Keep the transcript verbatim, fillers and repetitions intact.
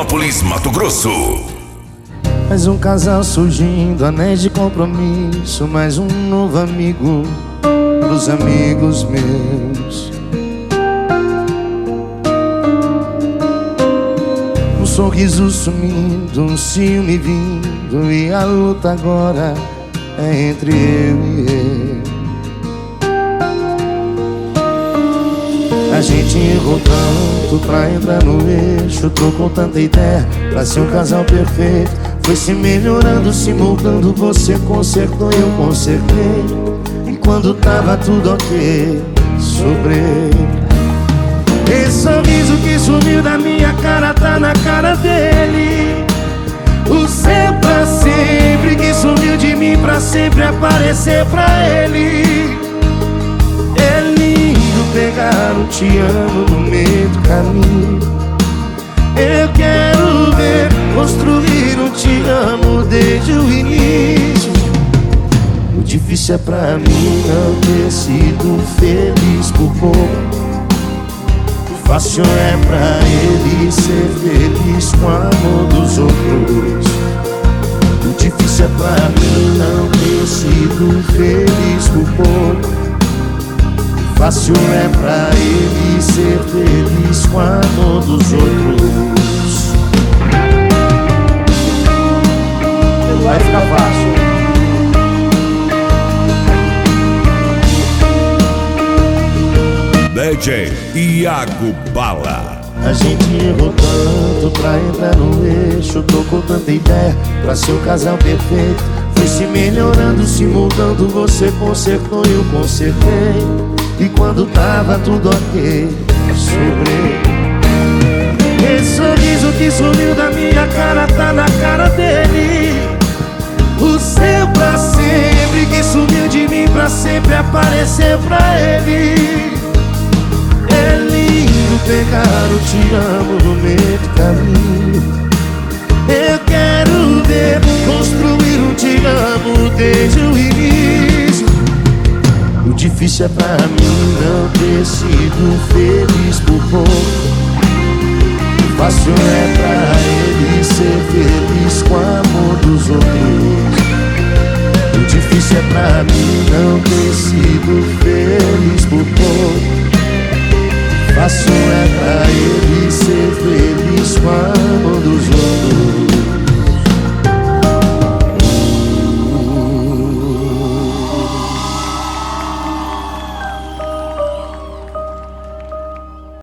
Rondonópolis, Mato Grosso. Mais um casal surgindo, anéis de compromisso, mais um novo amigo pros amigos meus. Um sorriso sumindo, um ciúme vindo, e a luta agora é entre eu e ele. A gente errou tanto pra entrar no eixo, trocou tanta ideia pra ser um casal perfeito. Foi se melhorando, se moldando, você consertou e eu consertei. E quando tava tudo ok, sobrei. Esse sorriso que sumiu da minha cara tá na cara dele. O seu pra sempre que sumiu de mim pra sempre aparecer pra ele. É lindo pegar um te amo no meio do caminho. Eu quero ver construir um te amo desde o início. O difícil é pra mim não ter sido feliz por pouco. O fácil é pra ele ser feliz com o amor dos outros. O difícil é pra mim não ter sido feliz por pouco. O fácil é pra ele ser feliz com o amor dos outros. Vai ficar fácil. D J Iago Bala. A gente errou tanto pra entrar no eixo, trocou tanta ideia pra ser o casal perfeito. Foi se melhorando, se moldando, você consertou e eu consertei. E quando tava tudo ok, sobrei. Esse sorriso que sumiu da minha cara tá na cara dele. O seu pra sempre que sumiu de mim pra sempre aparecer pra ele. É lindo pegar o te amo no meio do caminho. Eu quero ver construir um te amo desde o início. O difícil é pra mim não ter sido feliz por pouco. O fácil é pra ele ser feliz com o amor dos outros.